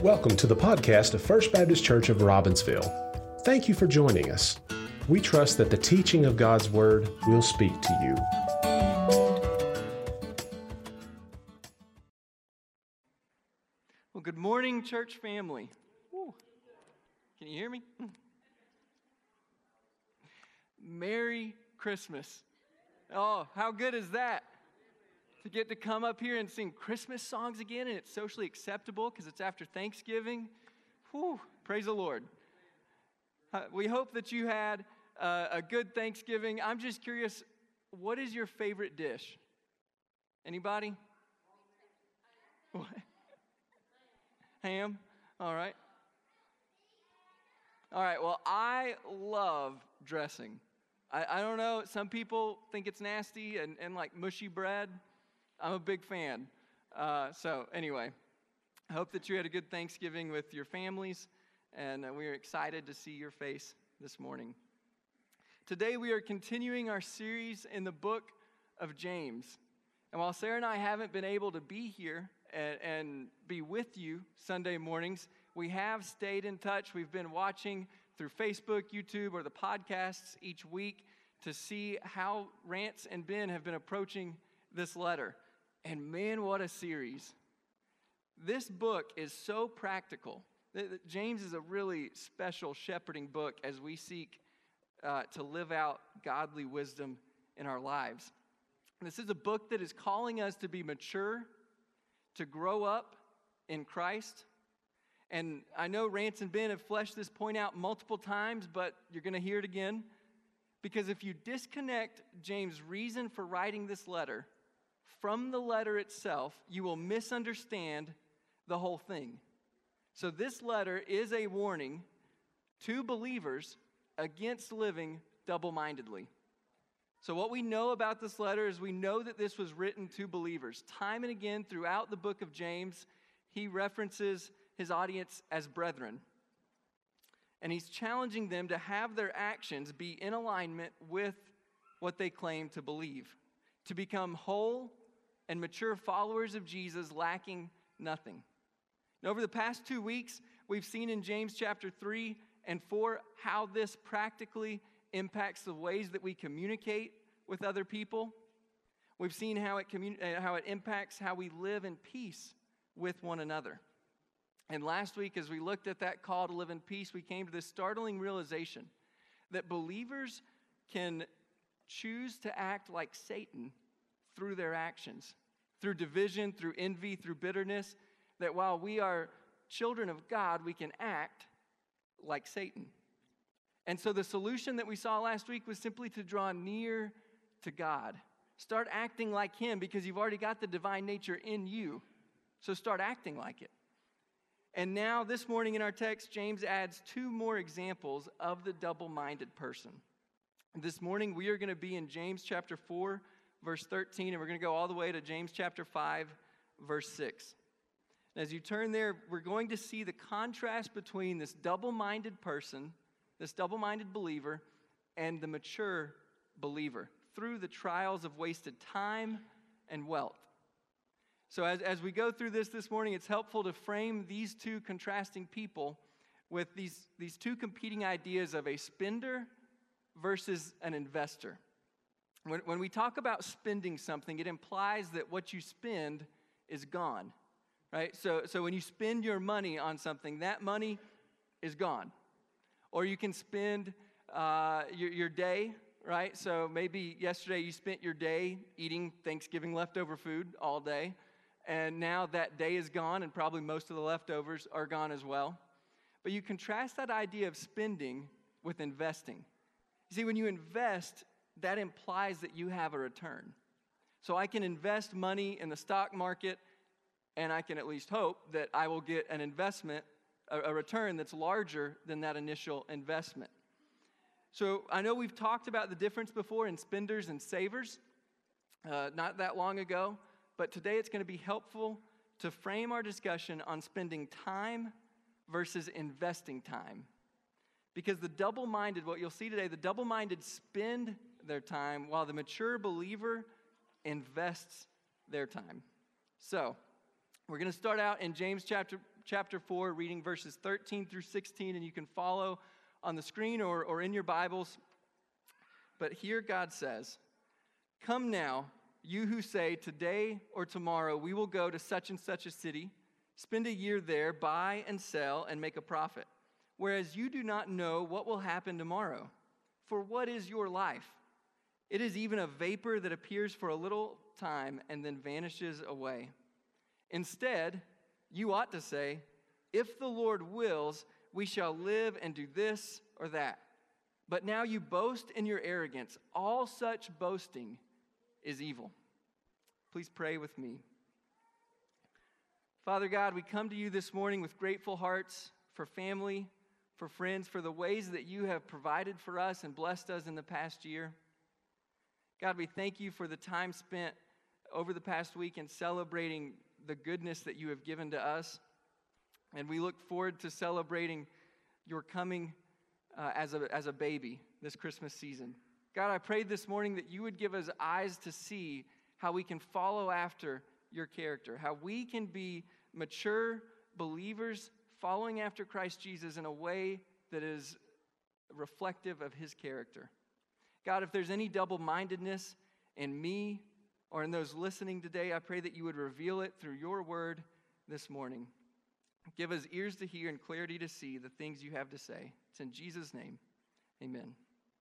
Welcome to the podcast of First Baptist Church of Robbinsville. Thank you for joining us. We trust that the teaching of God's Word will speak to you. Well, good morning, church family. Woo. Can you hear me? Merry Christmas. Oh, how good is that? To get to come up here and sing Christmas songs again, and it's socially acceptable because it's after Thanksgiving. Whew, praise the Lord. We hope that you had a good Thanksgiving. I'm just curious, what is your favorite dish? Anybody? What? Ham? All right. All right, well, I love dressing. I don't know, some people think it's nasty and like mushy bread. I'm a big fan. So anyway, I hope that you had a good Thanksgiving with your families, and we're excited to see your face this morning. Today we are continuing our series in the book of James. And while Sarah and I haven't been able to be here and be with you Sunday mornings, we have stayed in touch. We've been watching through Facebook, YouTube, or the podcasts each week to see how Rance and Ben have been approaching this letter. And man, what a series. This book is so practical. James is a really special shepherding book as we seek to live out godly wisdom in our lives. This is a book that is calling us to be mature, to grow up in Christ. And I know Rance and Ben have fleshed this point out multiple times, but you're going to hear it again. Because if you disconnect James' reason for writing this letter from the letter itself, you will misunderstand the whole thing. So this letter is a warning to believers against living double-mindedly. So what we know about this letter is we know that this was written to believers. Time and again throughout the book of James, he references his audience as brethren. And he's challenging them to have their actions be in alignment with what they claim to believe, to become whole and mature followers of Jesus, lacking nothing. Now, over the past 2 weeks, we've seen in James chapter 3 and 4 how this practically impacts the ways that we communicate with other people. We've seen how it impacts how we live in peace with one another. And last week, as we looked at that call to live in peace, we came to this startling realization that believers can choose to act like Satan through their actions, through division, through envy, through bitterness, that while we are children of God, we can act like Satan. And so the solution that we saw last week was simply to draw near to God. Start acting like Him because you've already got the divine nature in you. So start acting like it. And now this morning in our text, James adds 2 more examples of the double-minded person. This morning we are going to be in James chapter 4, verse 13, and we're going to go all the way to James chapter 5, verse 6. And as you turn there, we're going to see the contrast between this double-minded person, this double-minded believer, and the mature believer through the trials of wasted time and wealth. So as we go through this morning, it's helpful to frame these 2 contrasting people with these 2 competing ideas of a spender versus an investor. When we talk about spending something, it implies that what you spend is gone, right? So when you spend your money on something, that money is gone. Or you can spend your day, right? So maybe yesterday you spent your day eating Thanksgiving leftover food all day, and now that day is gone, and probably most of the leftovers are gone as well. But you contrast that idea of spending with investing. You see, when you invest, that implies that you have a return. So I can invest money in the stock market, and I can at least hope that I will get an investment, a return that's larger than that initial investment. So I know we've talked about the difference before in spenders and savers, not that long ago. But today it's going to be helpful to frame our discussion on spending time versus investing time. Because the double-minded, what you'll see today, the double-minded spend their time while the mature believer invests their time. So, we're going to start out in James chapter chapter 4, reading verses 13 through 16, and you can follow on the screen or in your Bibles. But here God says, "Come now, you who say, today or tomorrow we will go to such and such a city, spend a year there, buy and sell, and make a profit. Whereas you do not know what will happen tomorrow. For what is your life? It is even a vapor that appears for a little time and then vanishes away. Instead, you ought to say, if the Lord wills, we shall live and do this or that. But now you boast in your arrogance. All such boasting is evil." Please pray with me. Father God, we come to you this morning with grateful hearts for family, for friends, for the ways that you have provided for us and blessed us in the past year. God, we thank you for the time spent over the past week in celebrating the goodness that you have given to us. And we look forward to celebrating your coming as a baby this Christmas season. God, I prayed this morning that you would give us eyes to see how we can follow after your character, how we can be mature believers following after Christ Jesus in a way that is reflective of his character. God, if there's any double-mindedness in me or in those listening today, I pray that you would reveal it through your word this morning. Give us ears to hear and clarity to see the things you have to say. It's in Jesus' name, amen.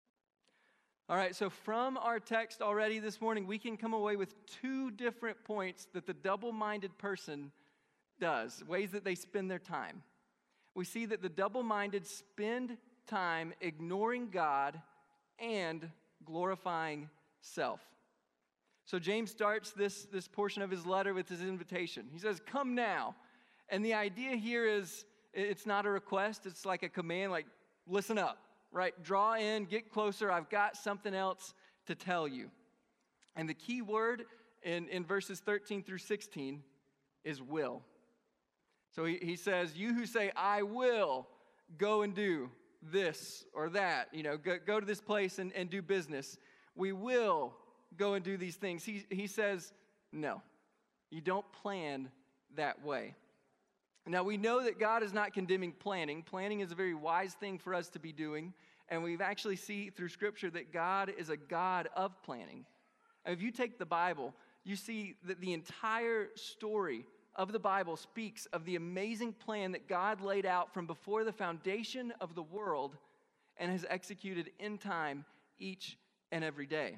All right, so from our text already this morning, we can come away with two different points that the double-minded person does, ways that they spend their time. We see that the double-minded spend time ignoring God and glorifying self. So James starts this portion of his letter with his invitation. He says, "Come now." And the idea here is, it's not a request, it's like a command, like, listen up, right? Draw in, get closer, I've got something else to tell you. And the key word in verses 13 through 16 is will. So he says, you who say, I will go and do this or that, go to this place and do business. We will go and do these things. He says, no, you don't plan that way. Now, we know that God is not condemning planning. Planning is a very wise thing for us to be doing. And we've actually seen through Scripture that God is a God of planning. And if you take the Bible, you see that the entire story of the Bible speaks of the amazing plan that God laid out from before the foundation of the world and has executed in time each and every day.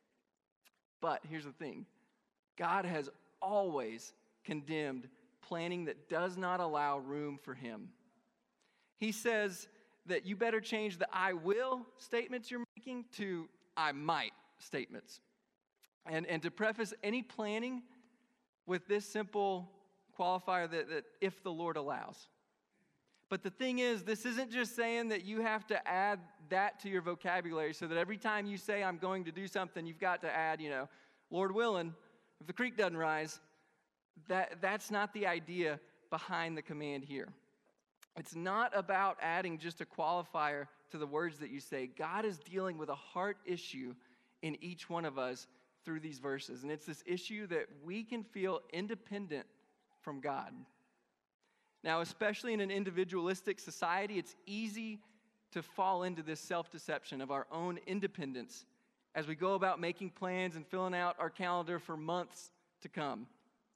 But here's the thing. God has always condemned planning that does not allow room for him. He says that you better change the I will statements you're making to I might statements. And to preface any planning with this simple qualifier that if the Lord allows. But the thing is, this isn't just saying that you have to add that to your vocabulary so that every time you say I'm going to do something, you've got to add, Lord willing, if the creek doesn't rise. That's not the idea behind the command here. It's not about adding just a qualifier to the words that you say. God is dealing with a heart issue in each one of us through these verses. And it's this issue that we can feel independent from God. Now, especially in an individualistic society, it's easy to fall into this self-deception of our own independence as we go about making plans and filling out our calendar for months to come.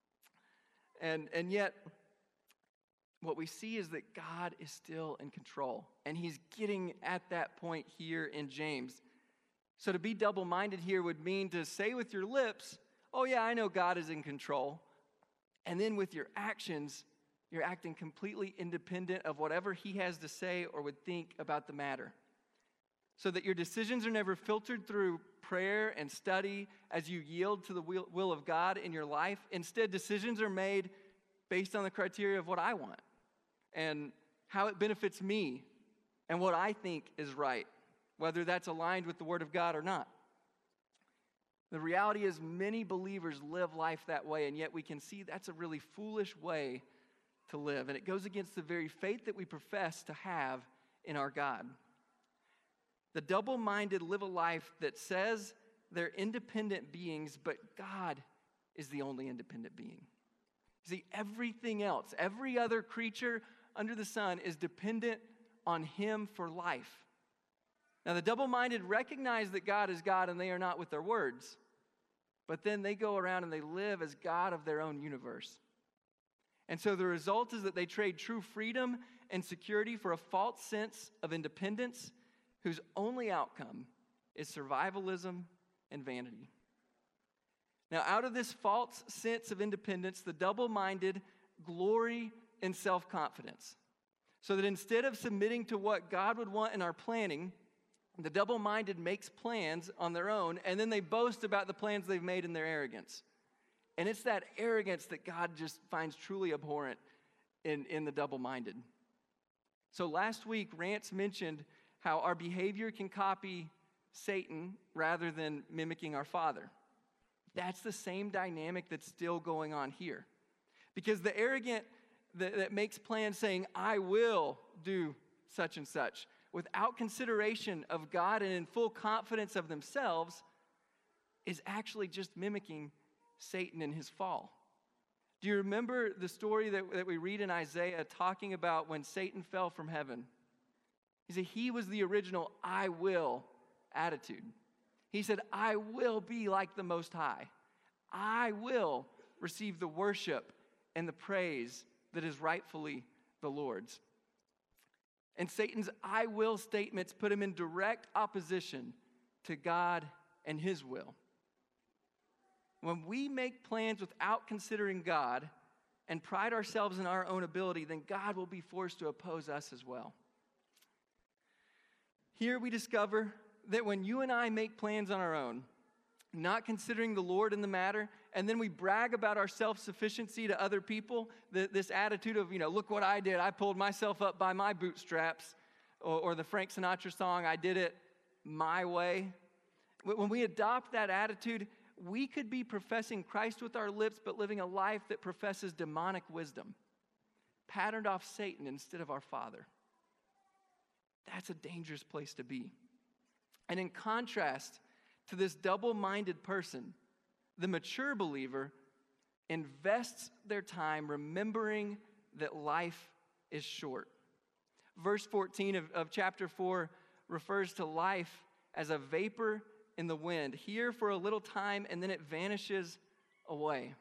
And yet, what we see is that God is still in control. And he's getting at that point here in James. So to be double-minded here would mean to say with your lips, oh yeah, I know God is in control. And then with your actions, you're acting completely independent of whatever he has to say or would think about the matter. So that your decisions are never filtered through prayer and study as you yield to the will of God in your life. Instead, decisions are made based on the criteria of what I want and how it benefits me and what I think is right, whether that's aligned with the Word of God or not. The reality is many believers live life that way, and yet we can see that's a really foolish way to live, and it goes against the very faith that we profess to have in our God. The double-minded live a life that says they're independent beings, but God is the only independent being. See, everything else, every other creature under the sun is dependent on him for life. Now, the double-minded recognize that God is God and they are not with their words, but then they go around and they live as God of their own universe. And so the result is that they trade true freedom and security for a false sense of independence whose only outcome is survivalism and vanity. Now, out of this false sense of independence, the double-minded glory in self-confidence. So that instead of submitting to what God would want in our planning, the double-minded makes plans on their own, and then they boast about the plans they've made in their arrogance. And it's that arrogance that God just finds truly abhorrent in the double-minded. So last week, Rance mentioned how our behavior can copy Satan rather than mimicking our Father. That's the same dynamic that's still going on here. Because the arrogant that makes plans saying, I will do such and such, without consideration of God and in full confidence of themselves, is actually just mimicking Satan and his fall. Do you remember the story that we read in Isaiah talking about when Satan fell from heaven? He said he was the original I will attitude. He said, I will be like the Most High. I will receive the worship and the praise that is rightfully the Lord's. And Satan's I will statements put him in direct opposition to God and his will. When we make plans without considering God and pride ourselves in our own ability, then God will be forced to oppose us as well. Here we discover that when you and I make plans on our own, not considering the Lord in the matter, and then we brag about our self-sufficiency to other people, this attitude of, look what I did. I pulled myself up by my bootstraps, or the Frank Sinatra song, I did it my way. When we adopt that attitude, we could be professing Christ with our lips, but living a life that professes demonic wisdom, patterned off Satan instead of our Father. That's a dangerous place to be. And in contrast to this double-minded person, the mature believer invests their time remembering that life is short. Verse 14 of chapter 4 refers to life as a vapor in the wind, here for a little time, and then it vanishes away.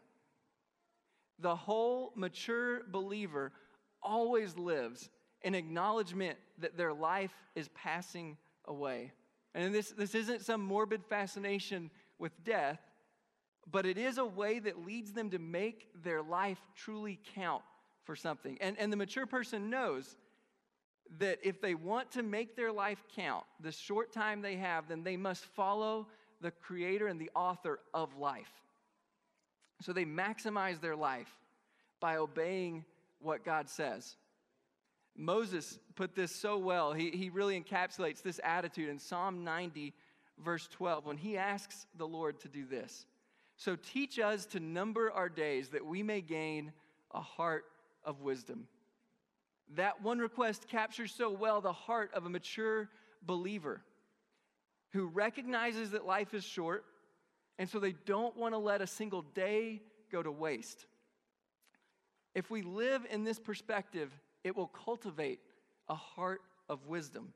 The whole mature believer always lives in acknowledgement that their life is passing away. And this isn't some morbid fascination with death, but it is a way that leads them to make their life truly count for something. And the mature person knows that if they want to make their life count, the short time they have, then they must follow the creator and the author of life. So they maximize their life by obeying what God says. Moses put this so well. He really encapsulates this attitude in Psalm 90, verse 12, when he asks the Lord to do this. So teach us to number our days that we may gain a heart of wisdom. That one request captures so well the heart of a mature believer who recognizes that life is short, and so they don't want to let a single day go to waste. If we live in this perspective, it will cultivate a heart of wisdom.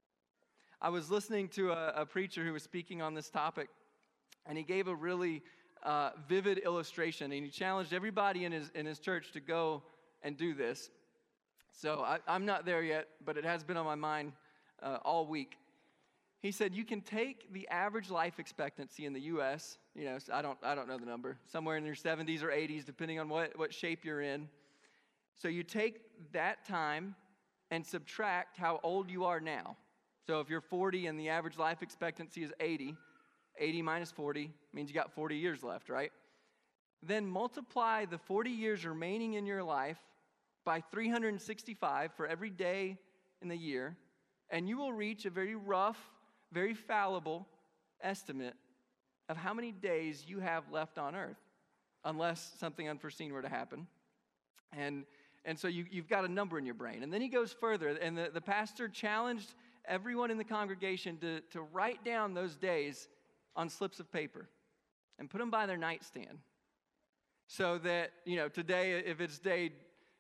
I was listening to a preacher who was speaking on this topic, and he gave a really vivid illustration, and he challenged everybody in his church to go and do this. So I'm not there yet, but it has been on my mind all week. He said you can take the average life expectancy in the U.S., so I don't know the number, somewhere in your 70s or 80s, depending on what shape you're in. So you take that time and subtract how old you are now. So if you're 40 and the average life expectancy is 80 minus 40 means you got 40 years left, right? Then multiply the 40 years remaining in your life by 365 for every day in the year, and you will reach a very rough, very fallible estimate of how many days you have left on earth, unless something unforeseen were to happen. And so you've got a number in your brain. And then he goes further, and the pastor challenged everyone in the congregation to write down those days on slips of paper and put them by their nightstand. So that, today, if it's day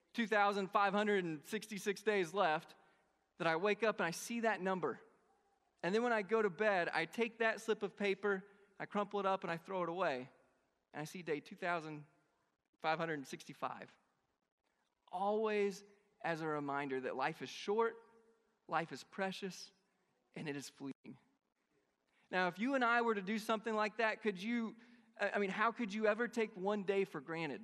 2,566 days left, that I wake up and I see that number. And then when I go to bed, I take that slip of paper, I crumple it up, and I throw it away. And I see day 2,565. Always as a reminder that life is short, life is precious, and it is fleeting. Now, if you and I were to do something like that, how could you ever take one day for granted?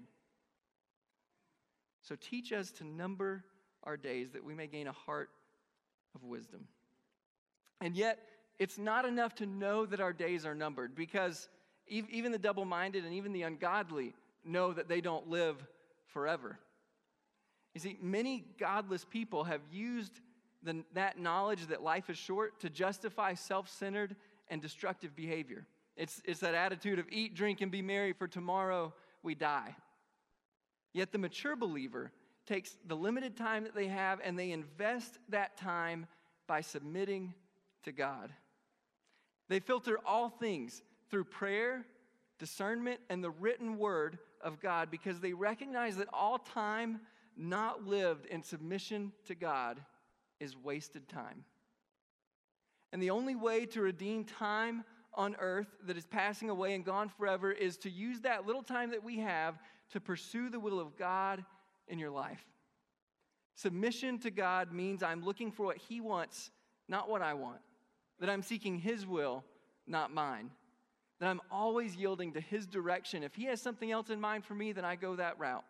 So teach us to number our days that we may gain a heart of wisdom. And yet, it's not enough to know that our days are numbered, because even the double-minded and even the ungodly know that they don't live forever. You see, many godless people have used that knowledge that life is short to justify self-centered and destructive behavior. It's that attitude of eat, drink, and be merry, for tomorrow we die. Yet the mature believer takes the limited time that they have and they invest that time by submitting to God. They filter all things through prayer, discernment, and the written word of God, because they recognize that all time not lived in submission to God is wasted time. And the only way to redeem time on earth that is passing away and gone forever is to use that little time that we have to pursue the will of God in your life. Submission to God means I'm looking for what He wants, not what I want. That I'm seeking His will, not mine. That I'm always yielding to His direction. If He has something else in mind for me, then I go that route.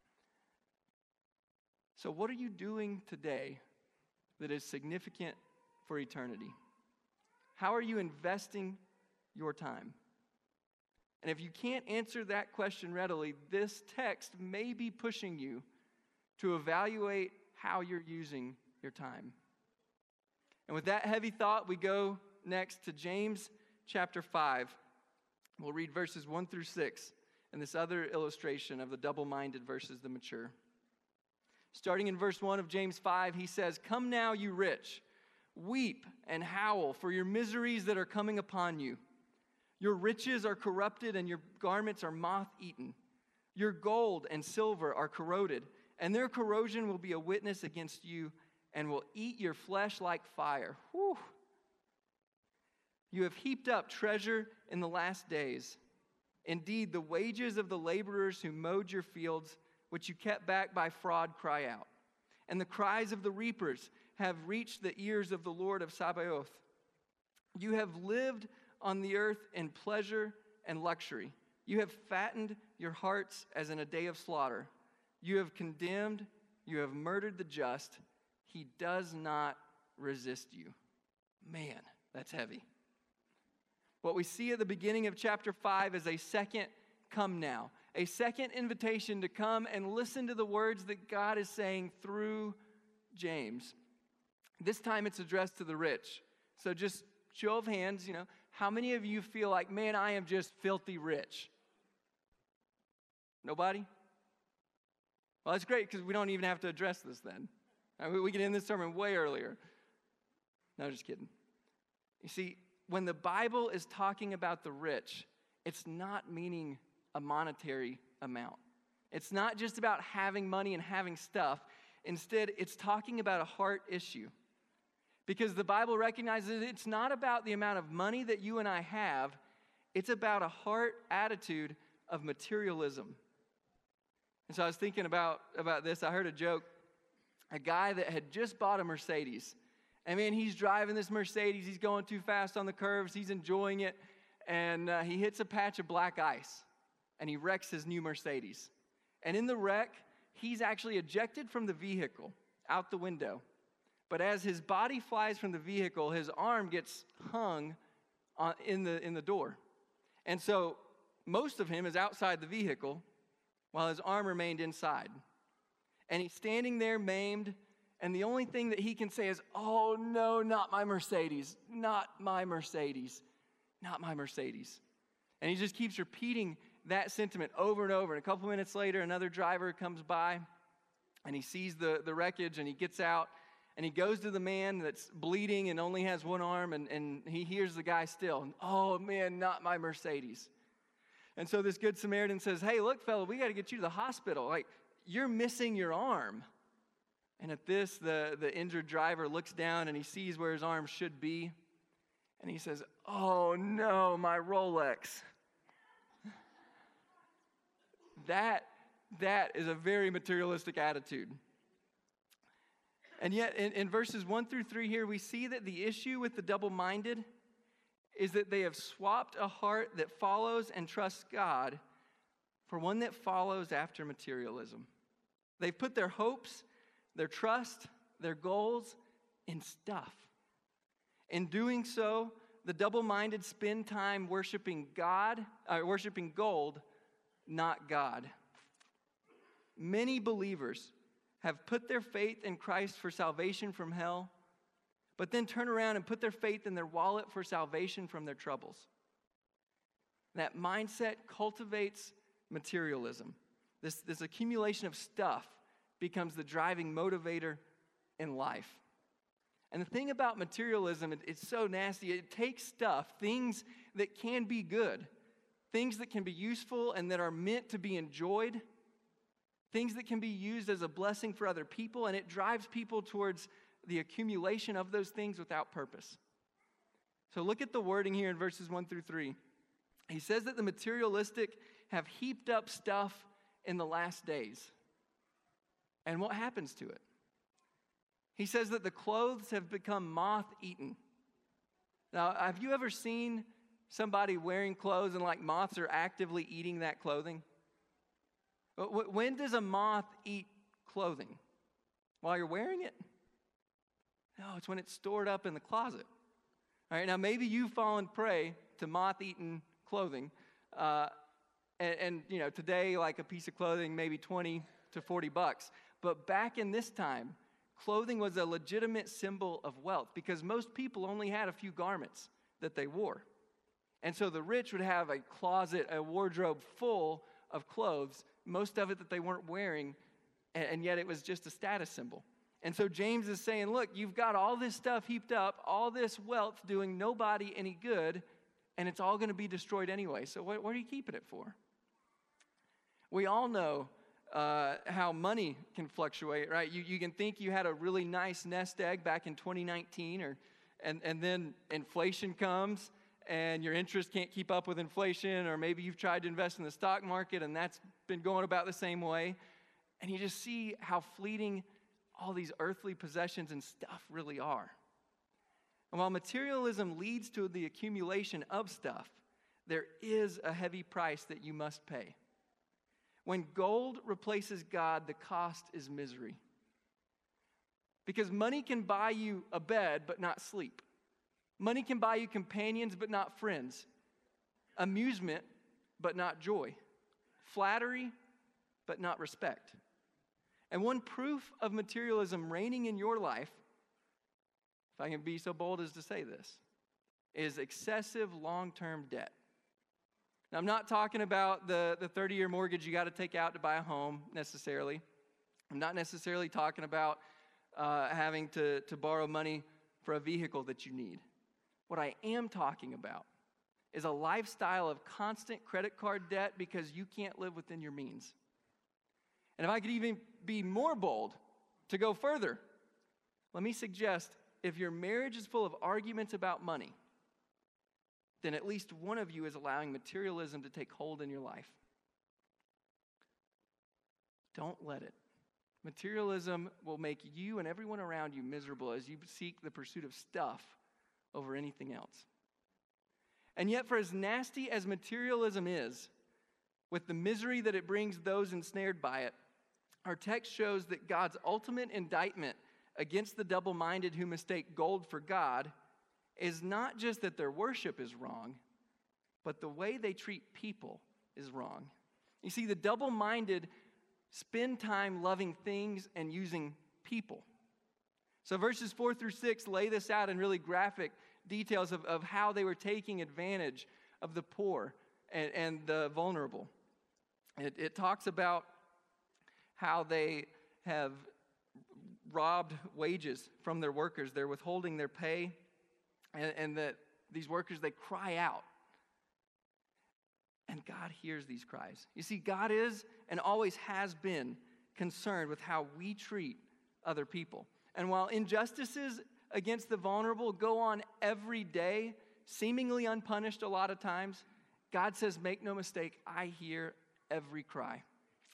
So what are you doing today that is significant for eternity? How are you investing your time? And if you can't answer that question readily, this text may be pushing you to evaluate how you're using your time. And with that heavy thought, we go next to James chapter 5. We'll read verses 1 through 6 and this other illustration of the double-minded versus the mature. Starting in verse 1 of James 5, he says, "Come now, you rich, weep and howl for your miseries that are coming upon you. Your riches are corrupted and your garments are moth-eaten. Your gold and silver are corroded, and their corrosion will be a witness against you and will eat your flesh like fire." Whew. "You have heaped up treasure in the last days. Indeed, the wages of the laborers who mowed your fields, which you kept back by fraud, cry out. And the cries of the reapers have reached the ears of the Lord of Sabaoth. You have lived on the earth in pleasure and luxury. You have fattened your hearts as in a day of slaughter. You have condemned, you have murdered the just. He does not resist you." Man, that's heavy. What we see at the beginning of chapter 5 is a second come now, a second invitation to come and listen to the words that God is saying through James. This time it's addressed to the rich. So just show of hands, how many of you feel like, man, I am just filthy rich? Nobody? Well, that's great, because we don't even have to address this then. We can end this sermon way earlier. No, just kidding. You see, when the Bible is talking about the rich, it's not meaning a monetary amount. It's not just about having money and having stuff. Instead, it's talking about a heart issue. Because the Bible recognizes it's not about the amount of money that you and I have. It's about a heart attitude of materialism. And so I was thinking about this. I heard a joke. A guy that had just bought a Mercedes. And man, he's driving this Mercedes. He's going too fast on the curves. He's enjoying it. And he hits a patch of black ice. And he wrecks his new Mercedes. And in the wreck, he's actually ejected from the vehicle, out the window. But as his body flies from the vehicle, his arm gets hung in the door. And so most of him is outside the vehicle while his arm remained inside. And he's standing there maimed, and the only thing that he can say is, "Oh no, not my Mercedes, not my Mercedes, not my Mercedes." And he just keeps repeating that sentiment over and over. And a couple minutes later, another driver comes by, and he sees the wreckage, and he gets out, and he goes to the man that's bleeding and only has one arm, and he hears the guy still, "Oh man, not my Mercedes." And so this Good Samaritan says, hey, look, fella, we got to get you to the hospital. Like, you're missing your arm. And at this, the injured driver looks down and he sees where his arm should be. And he says, oh no, my Rolex. That is a very materialistic attitude. And yet, in verses 1 through 3 here, we see that the issue with the double-minded is that they have swapped a heart that follows and trusts God for one that follows after materialism. They've put their hopes, their trust, their goals in stuff. In doing so, the double-minded spend time worshiping gold, not God. Many believers have put their faith in Christ for salvation from hell, but then turn around and put their faith in their wallet for salvation from their troubles. That mindset cultivates materialism. This accumulation of stuff becomes the driving motivator in life. And the thing about materialism, it's so nasty. It takes stuff, things that can be good, things that can be useful and that are meant to be enjoyed, things that can be used as a blessing for other people, and it drives people towards the accumulation of those things without purpose. So look at the wording here in verses 1 through 3. He says that the materialistic have heaped up stuff in the last days. And what happens to it? He says that the clothes have become moth-eaten. Now, have you ever seen somebody wearing clothes and like moths are actively eating that clothing? When does a moth eat clothing? While you're wearing it? No, it's when it's stored up in the closet. All right, now maybe you've fallen prey to moth-eaten clothing. And you know, today, like a piece of clothing, maybe $20 to $40. But back in this time, clothing was a legitimate symbol of wealth because most people only had a few garments that they wore. And so the rich would have a closet, a wardrobe full of clothes, most of it that they weren't wearing, and yet it was just a status symbol. And so James is saying, look, you've got all this stuff heaped up, all this wealth doing nobody any good, and it's all going to be destroyed anyway. So what are you keeping it for? We all know how money can fluctuate, right? You can think you had a really nice nest egg back in 2019, and then inflation comes, and your interest can't keep up with inflation, or maybe you've tried to invest in the stock market, and that's been going about the same way. And you just see how fleeting all these earthly possessions and stuff really are. And while materialism leads to the accumulation of stuff, there is a heavy price that you must pay. When gold replaces God, the cost is misery. Because money can buy you a bed, but not sleep. Money can buy you companions, but not friends. Amusement, but not joy. Flattery, but not respect. And one proof of materialism reigning in your life, if I can be so bold as to say this, is excessive long-term debt. Now, I'm not talking about the 30-year mortgage you got to take out to buy a home necessarily. I'm not necessarily talking about having to borrow money for a vehicle that you need. What I am talking about is a lifestyle of constant credit card debt because you can't live within your means. And if I could even be more bold to go further, let me suggest if your marriage is full of arguments about money, then at least one of you is allowing materialism to take hold in your life. Don't let it. Materialism will make you and everyone around you miserable as you seek the pursuit of stuff over anything else. And yet, for as nasty as materialism is, with the misery that it brings those ensnared by it, our text shows that God's ultimate indictment against the double-minded who mistake gold for God is not just that their worship is wrong, but the way they treat people is wrong. You see, the double-minded spend time loving things and using people. So verses 4 through 6 lay this out in really graphic details of how they were taking advantage of the poor and the vulnerable. It talks about how they have robbed wages from their workers. They're withholding their pay, and that these workers, they cry out. And God hears these cries. You see, God is and always has been concerned with how we treat other people. And while injustices against the vulnerable go on every day, seemingly unpunished a lot of times, God says, make no mistake, I hear every cry.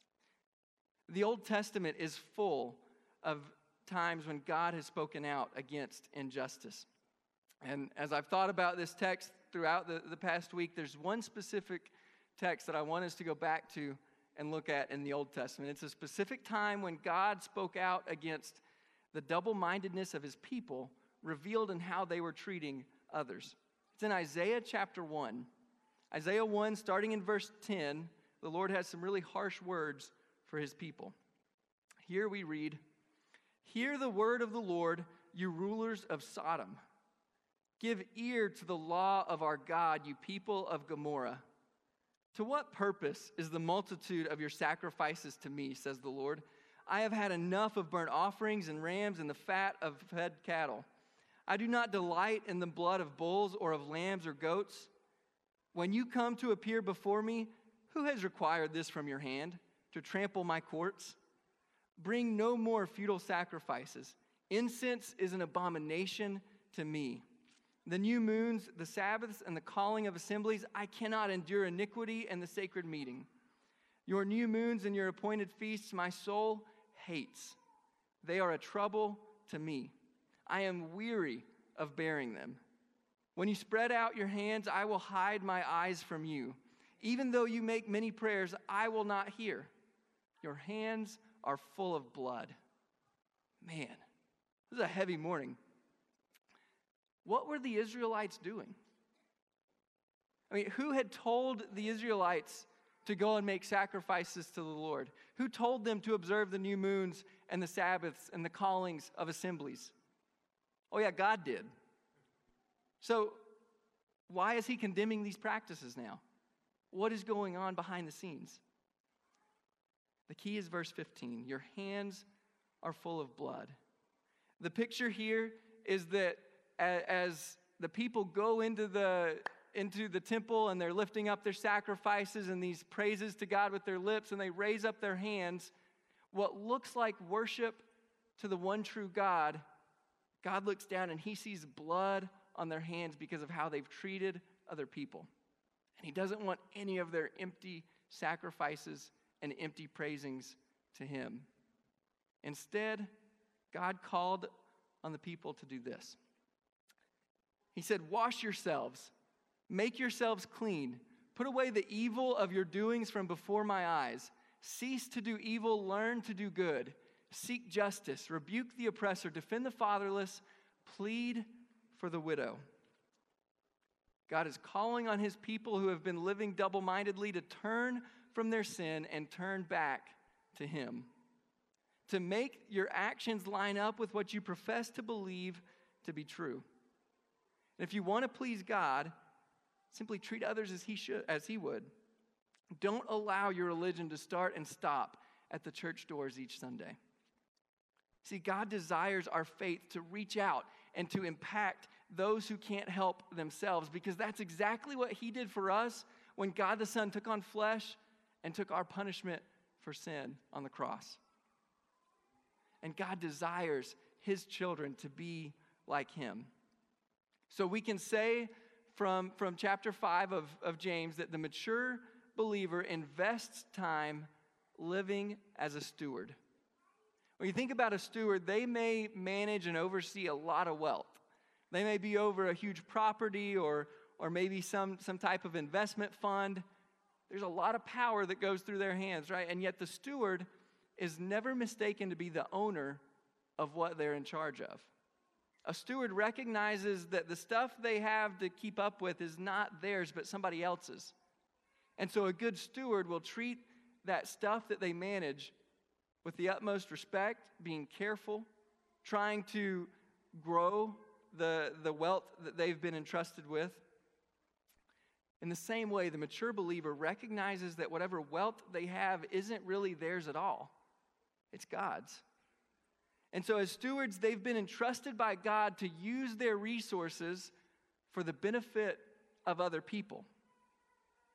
The Old Testament is full of times when God has spoken out against injustice. And as I've thought about this text throughout the past week, there's one specific text that I want us to go back to and look at in the Old Testament. It's a specific time when God spoke out against the double-mindedness of his people revealed in how they were treating others. It's in Isaiah chapter 1. Isaiah 1, starting in verse 10, the Lord has some really harsh words for his people. Here we read, "Hear the word of the Lord, you rulers of Sodom. Give ear to the law of our God, you people of Gomorrah. To what purpose is the multitude of your sacrifices to me, says the Lord? I have had enough of burnt offerings and rams and the fat of fed cattle. I do not delight in the blood of bulls or of lambs or goats. When you come to appear before me, who has required this from your hand, to trample my courts? Bring no more futile sacrifices. Incense is an abomination to me. The new moons, the Sabbaths, and the calling of assemblies, I cannot endure iniquity and the sacred meeting. Your new moons and your appointed feasts my soul hates. They are a trouble to me. I am weary of bearing them. When you spread out your hands, I will hide my eyes from you. Even though you make many prayers, I will not hear. Your hands are full of blood." Man, this is a heavy morning. What were the Israelites doing? I mean, who had told the Israelites to go and make sacrifices to the Lord? Who told them to observe the new moons and the Sabbaths and the callings of assemblies? Oh yeah, God did. So why is he condemning these practices now? What is going on behind the scenes? The key is verse 15. Your hands are full of blood. The picture here is that as the people go into the temple and they're lifting up their sacrifices and these praises to God with their lips, and they raise up their hands, what looks like worship to the one true God, God looks down and he sees blood on their hands because of how they've treated other people. And he doesn't want any of their empty sacrifices and empty praisings to him. Instead, God called on the people to do this. He said, "Wash yourselves, make yourselves clean, put away the evil of your doings from before my eyes. Cease to do evil, learn to do good. Seek justice, rebuke the oppressor, defend the fatherless, plead for the widow." God is calling on his people who have been living double-mindedly to turn from their sin and turn back to him. To make your actions line up with what you profess to believe to be true. And if you want to please God, simply treat others as he would. Don't allow your religion to start and stop at the church doors each Sunday. See, God desires our faith to reach out and to impact those who can't help themselves, because that's exactly what he did for us when God the Son took on flesh and took our punishment for sin on the cross. And God desires his children to be like him. So we can say from chapter 5 of James that the mature believer invests time living as a steward. When you think about a steward, they may manage and oversee a lot of wealth. They may be over a huge property or maybe some type of investment fund. There's a lot of power that goes through their hands, right? And yet the steward is never mistaken to be the owner of what they're in charge of. A steward recognizes that the stuff they have to keep up with is not theirs, but somebody else's. And so a good steward will treat that stuff that they manage with the utmost respect, being careful, trying to grow the wealth that they've been entrusted with. In the same way, the mature believer recognizes that whatever wealth they have isn't really theirs at all. It's God's. And so as stewards, they've been entrusted by God to use their resources for the benefit of other people.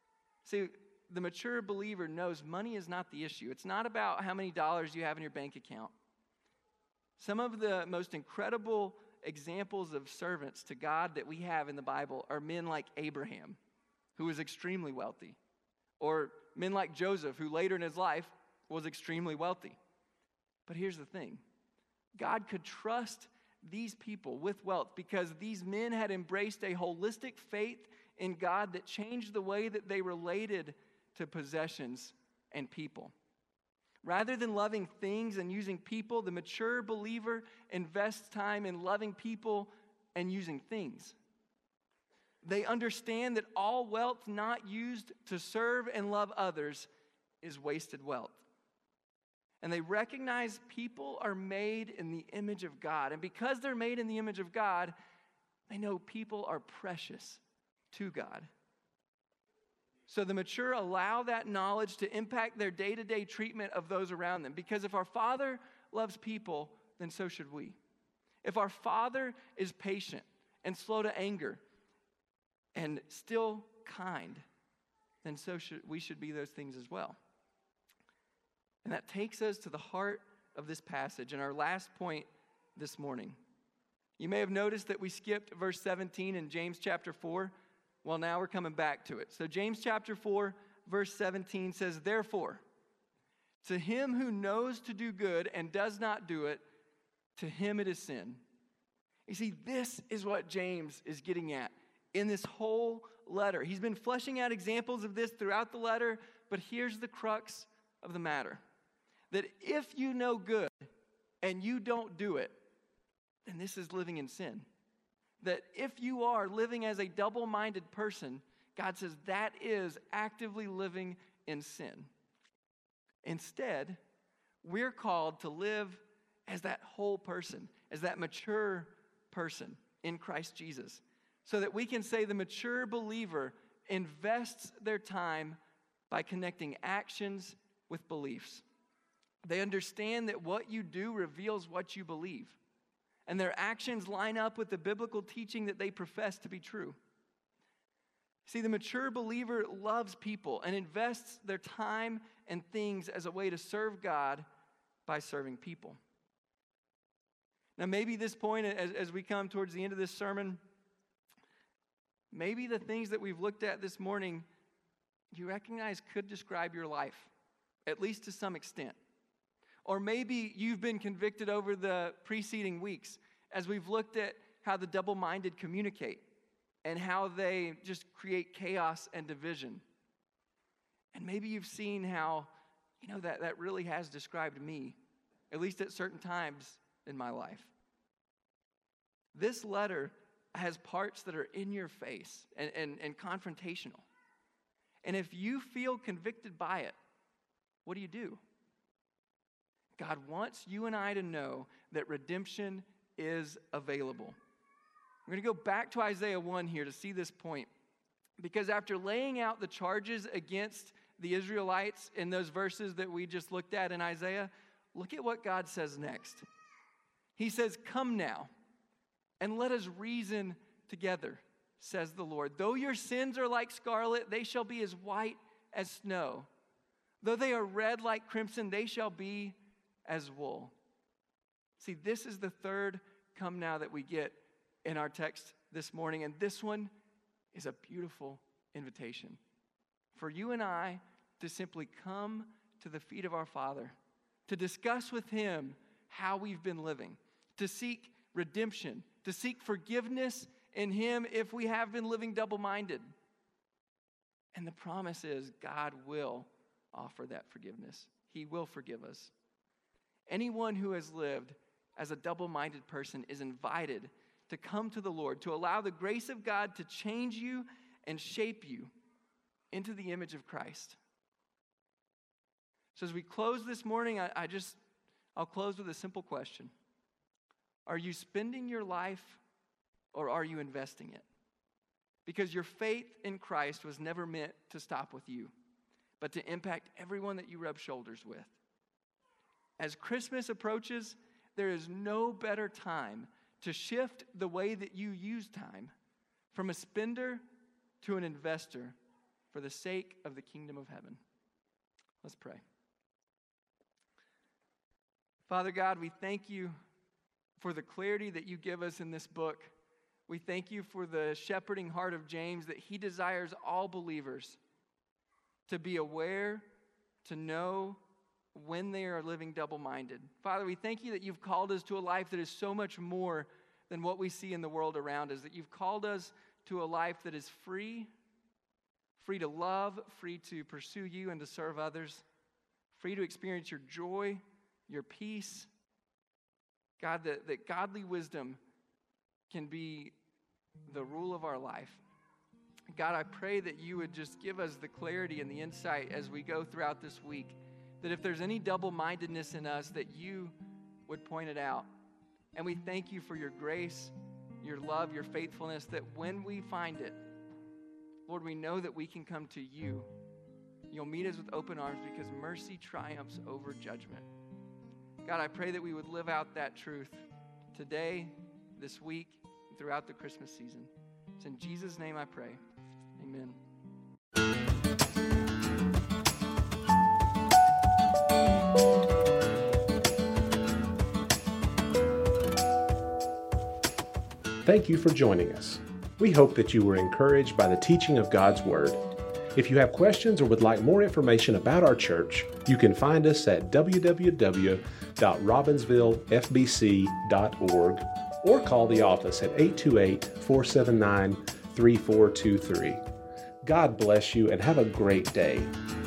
See, the mature believer knows money is not the issue. It's not about how many dollars you have in your bank account. Some of the most incredible examples of servants to God that we have in the Bible are men like Abraham, who was extremely wealthy, or men like Joseph, who later in his life was extremely wealthy. But here's the thing. God could trust these people with wealth because these men had embraced a holistic faith in God that changed the way that they related to possessions and people. Rather than loving things and using people, the mature believer invests time in loving people and using things. They understand that all wealth not used to serve and love others is wasted wealth. And they recognize people are made in the image of God. And because they're made in the image of God, they know people are precious to God. So the mature allow that knowledge to impact their day-to-day treatment of those around them. Because if our Father loves people, then so should we. If our Father is patient and slow to anger and still kind, then we should be those things as well. And that takes us to the heart of this passage and our last point this morning. You may have noticed that we skipped verse 17 in James chapter 4. Well, now we're coming back to it. So James chapter 4, verse 17 says, "Therefore, to him who knows to do good and does not do it, to him it is sin." You see, this is what James is getting at in this whole letter. He's been fleshing out examples of this throughout the letter, but here's the crux of the matter. That if you know good and you don't do it, then this is living in sin. That if you are living as a double-minded person, God says that is actively living in sin. Instead, we're called to live as that whole person, as that mature person in Christ Jesus, so that we can say the mature believer invests their time by connecting actions with beliefs. They understand that what you do reveals what you believe, and their actions line up with the biblical teaching that they profess to be true. See, the mature believer loves people and invests their time and things as a way to serve God by serving people. Now, maybe this point, as we come towards the end of this sermon, maybe the things that we've looked at this morning, you recognize could describe your life, at least to some extent. Or maybe you've been convicted over the preceding weeks as we've looked at how the double-minded communicate and how they just create chaos and division. And maybe you've seen how, that really has described me, at least at certain times in my life. This letter has parts that are in your face and confrontational. And if you feel convicted by it, what do? God wants you and I to know that redemption is available. We're going to go back to Isaiah 1 here to see this point. Because after laying out the charges against the Israelites in those verses that we just looked at in Isaiah, look at what God says next. He says, "Come now, and let us reason together, says the Lord. Though your sins are like scarlet, they shall be as white as snow. Though they are red like crimson, they shall be as wool." See, this is the third come now that we get in our text this morning, and this one is a beautiful invitation for you and I to simply come to the feet of our Father, to discuss with Him how we've been living, to seek redemption, to seek forgiveness in Him if we have been living double-minded. And the promise is God will offer that forgiveness. He will forgive us. Anyone who has lived as a double-minded person is invited to come to the Lord, to allow the grace of God to change you and shape you into the image of Christ. So as we close this morning, I'll close with a simple question. Are you spending your life or are you investing it? Because your faith in Christ was never meant to stop with you, but to impact everyone that you rub shoulders with. As Christmas approaches, there is no better time to shift the way that you use time from a spender to an investor for the sake of the kingdom of heaven. Let's pray. Father God, we thank you for the clarity that you give us in this book. We thank you for the shepherding heart of James, that he desires all believers to be aware, to know when they are living double-minded. Father, we thank you that you've called us to a life that is so much more than what we see in the world around us, that you've called us to a life that is free to love, free to pursue you and to serve others, free to experience your joy, your peace. God, that godly wisdom can be the rule of our life. God, I pray that you would just give us the clarity and the insight as we go throughout this week, that if there's any double-mindedness in us, that you would point it out. And we thank you for your grace, your love, your faithfulness, that when we find it, Lord, we know that we can come to you. You'll meet us with open arms because mercy triumphs over judgment. God, I pray that we would live out that truth today, this week, and throughout the Christmas season. It's in Jesus' name I pray. Amen. Thank you for joining us. We hope that you were encouraged by the teaching of God's Word. If you have questions or would like more information about our church, you can find us at www.robbinsvillefbc.org or call the office at 828-479-3423. God bless you and have a great day.